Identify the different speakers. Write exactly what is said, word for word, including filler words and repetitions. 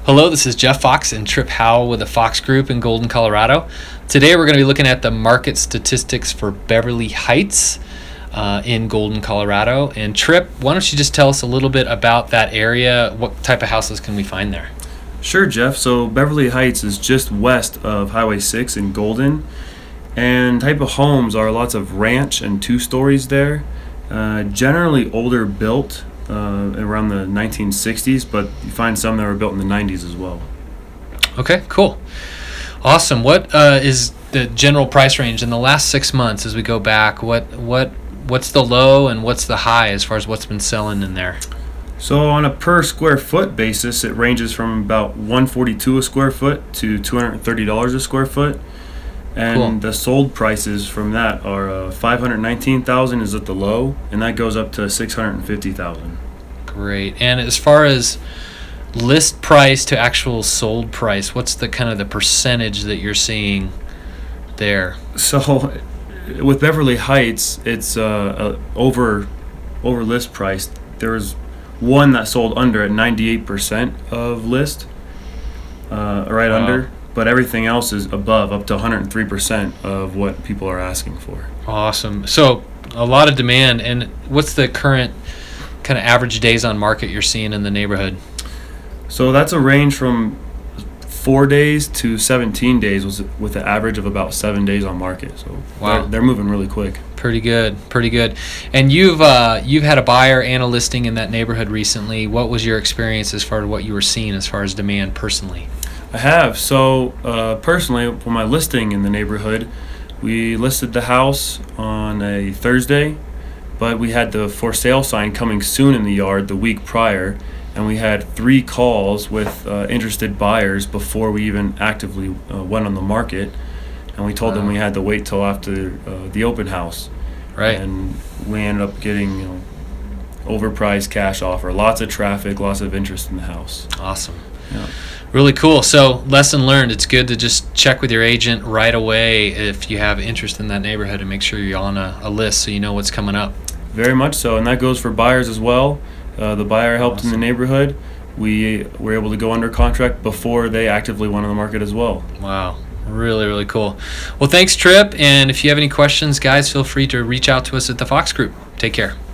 Speaker 1: Hello, this is Jeff Fox and Trip Howell with the Fox Group in Golden, Colorado. Today we're going to be looking at the market statistics for Beverly Heights uh, in Golden, Colorado. And Trip, why don't you just tell us a little bit about that area? What type of houses can we find there?
Speaker 2: Sure, Jeff. So Beverly Heights is just west of Highway six in Golden. And type of homes are lots of ranch and two stories there. Uh, generally older built. Uh, around the nineteen sixties, but you find some that were built in the nineties as well.
Speaker 1: Okay, cool. Awesome. What uh, is the general price range in the last six months as we go back? What what What's the low and what's the high as far as what's been selling in there?
Speaker 2: So on a per square foot basis, it ranges from about one hundred forty-two dollars a square foot to two hundred thirty dollars a square foot. And
Speaker 1: Cool.
Speaker 2: the sold prices from that are uh, five hundred nineteen thousand dollars is at the low, and that goes up to six hundred fifty thousand dollars.
Speaker 1: Great. And as far as list price to actual sold price, what's the kind of the percentage that you're seeing there?
Speaker 2: So with Beverly Heights, it's uh, uh, over over list price. There was one that sold under at ninety-eight percent of list, uh, right
Speaker 1: Wow.
Speaker 2: under, but everything else is above, up to one hundred three percent of what people are asking for.
Speaker 1: Awesome. So a lot of demand. And what's the current kind of average days on market you're seeing in the neighborhood?
Speaker 2: So that's a range from four days to seventeen days, was with an average of about seven days on market. So
Speaker 1: Wow.
Speaker 2: they're, they're moving really quick.
Speaker 1: Pretty good, pretty good. And you've uh, you've had a buyer and a listing in that neighborhood recently. What was your experience as far as what you were seeing as far as demand personally?
Speaker 2: I have. So uh, personally, for my listing in the neighborhood, we listed the house on a Thursday, but we had the for sale sign coming soon in the yard the week prior, and we had three calls with uh, interested buyers before we even actively uh, went on the market, and we told them
Speaker 1: Wow.
Speaker 2: we had to wait till after uh, the open house.
Speaker 1: Right.
Speaker 2: And we ended up getting, you know, overpriced cash offer, lots of traffic, lots of interest in the house.
Speaker 1: Awesome.
Speaker 2: Yeah.
Speaker 1: Really cool. So lesson learned, it's good to just check with your agent right away if you have interest in that neighborhood and make sure you're on a, a list so you know what's coming up.
Speaker 2: Very much so, and that goes for buyers as well. Uh, the buyer helped in the
Speaker 1: Awesome.
Speaker 2: neighborhood. We were able to go under contract before they actively went on the market as well.
Speaker 1: Wow. Really, really cool. Well, thanks, Trip. And if you have any questions, guys, feel free to reach out to us at the Fox Group. Take care.